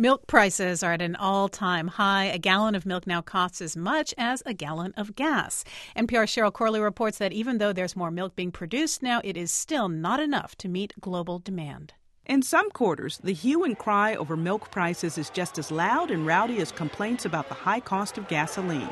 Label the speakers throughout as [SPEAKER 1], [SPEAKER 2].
[SPEAKER 1] Milk prices are at an all-time high. A gallon of milk now costs as much as a gallon of gas. NPR's Cheryl Corley reports that even though there's more milk being produced now, it is still not enough to meet global demand.
[SPEAKER 2] In some quarters, the hue and cry over milk prices is just as loud and rowdy as complaints about the high cost of gasoline.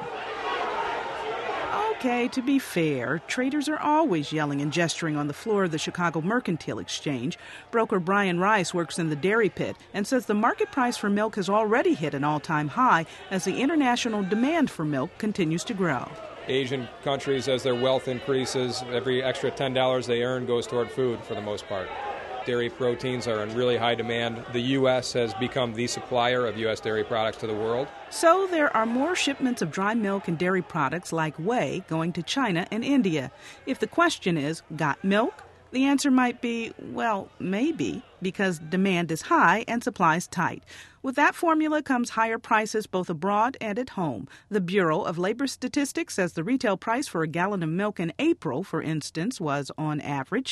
[SPEAKER 2] Okay, to be fair, traders are always yelling and gesturing on the floor of the Chicago Mercantile Exchange. Broker Brian Rice works in the dairy pit and says the market price for milk has already hit an all-time high as the international demand for milk continues to grow.
[SPEAKER 3] Asian countries, as their wealth increases, every extra $10 they earn goes toward food for the most part. Dairy proteins are in really high demand. The U.S. has become the supplier of U.S. dairy products to the world.
[SPEAKER 2] So there are more shipments of dry milk and dairy products like whey going to China and India. If the question is, got milk? The answer might be, well, maybe, because demand is high and supply's tight. With that formula comes higher prices both abroad and at home. The Bureau of Labor Statistics says the retail price for a gallon of milk in April, for instance, was on average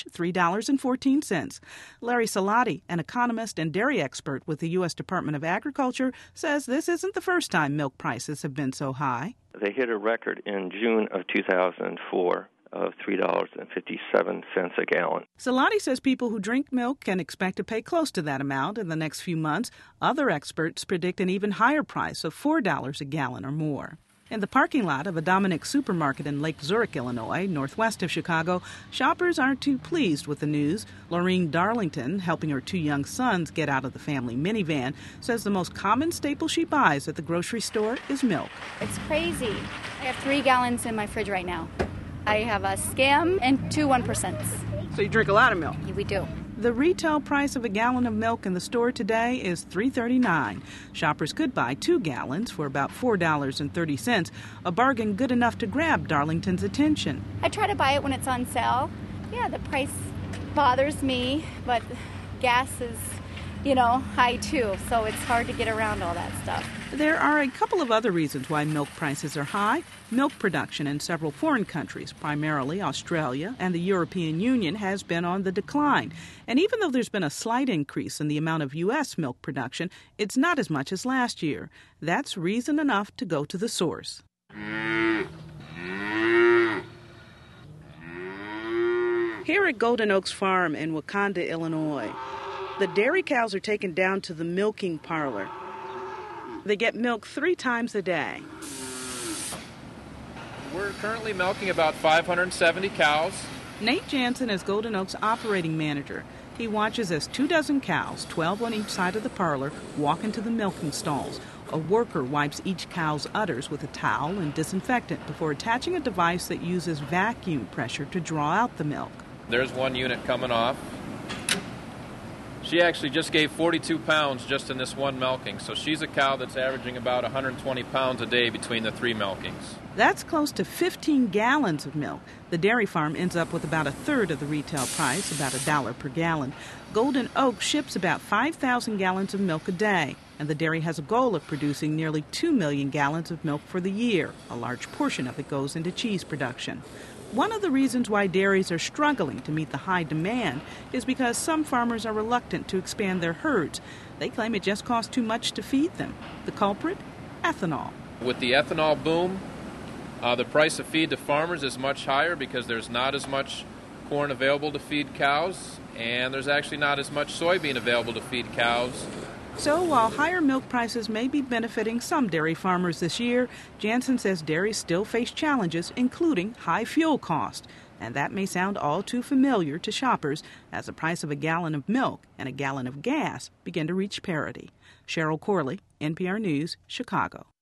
[SPEAKER 2] $3.14. Larry Salati, an economist and dairy expert with the U.S. Department of Agriculture, says this isn't the first time milk prices have been so high.
[SPEAKER 4] They hit a record in June of 2004. Of $3.57 a gallon.
[SPEAKER 2] Salati says people who drink milk can expect to pay close to that amount in the next few months. Other experts predict an even higher price of $4 a gallon or more. In the parking lot of a Dominick supermarket in Lake Zurich, Illinois, northwest of Chicago, shoppers aren't too pleased with the news. Laureen Darlington, helping her two young sons get out of the family minivan, says the most common staple she buys at the grocery store is milk.
[SPEAKER 5] It's crazy. I have 3 gallons in my fridge right now. I have a Skim and 2 1%.
[SPEAKER 2] So you drink a lot of milk?
[SPEAKER 5] We do.
[SPEAKER 2] The retail price of a gallon of milk in the store today is $3.39. Shoppers could buy 2 gallons for about $4.30, a bargain good enough to grab Darlington's attention.
[SPEAKER 5] I try to buy it when it's on sale. Yeah, the price bothers me, but gas is, high too, so it's hard to get around all that stuff.
[SPEAKER 2] There are a couple of other reasons why milk prices are high. Milk production in several foreign countries, primarily Australia and the European Union, has been on the decline. And even though there's been a slight increase in the amount of U.S. milk production, it's not as much as last year. That's reason enough to go to the source. Here at Golden Oaks Farm in Wauconda, Illinois, the dairy cows are taken down to the milking parlor. They get milk 3 times a day.
[SPEAKER 6] We're currently milking about 570 cows.
[SPEAKER 2] Nate Jansen is Golden Oaks operating manager. He watches as 24 cows, 12 on each side of the parlor, walk into the milking stalls. A worker wipes each cow's udders with a towel and disinfectant before attaching a device that uses vacuum pressure to draw out the milk.
[SPEAKER 6] There's one unit coming off. She actually just gave 42 pounds just in this one milking, so she's a cow that's averaging about 120 pounds a day between the 3 milkings.
[SPEAKER 2] That's close to 15 gallons of milk. The dairy farm ends up with about a third of the retail price, about $1 per gallon. Golden Oaks ships about 5,000 gallons of milk a day, and the dairy has a goal of producing nearly 2 million gallons of milk for the year. A large portion of it goes into cheese production. One of the reasons why dairies are struggling to meet the high demand is because some farmers are reluctant to expand their herds. They claim it just costs too much to feed them. The culprit? Ethanol.
[SPEAKER 6] With the ethanol boom, the price of feed to farmers is much higher because there's not as much corn available to feed cows, and there's actually not as much soybean available to feed cows.
[SPEAKER 2] So while higher milk prices may be benefiting some dairy farmers this year, Jansen says dairies still face challenges, including high fuel cost. And that may sound all too familiar to shoppers as the price of a gallon of milk and a gallon of gas begin to reach parity. Cheryl Corley, NPR News, Chicago.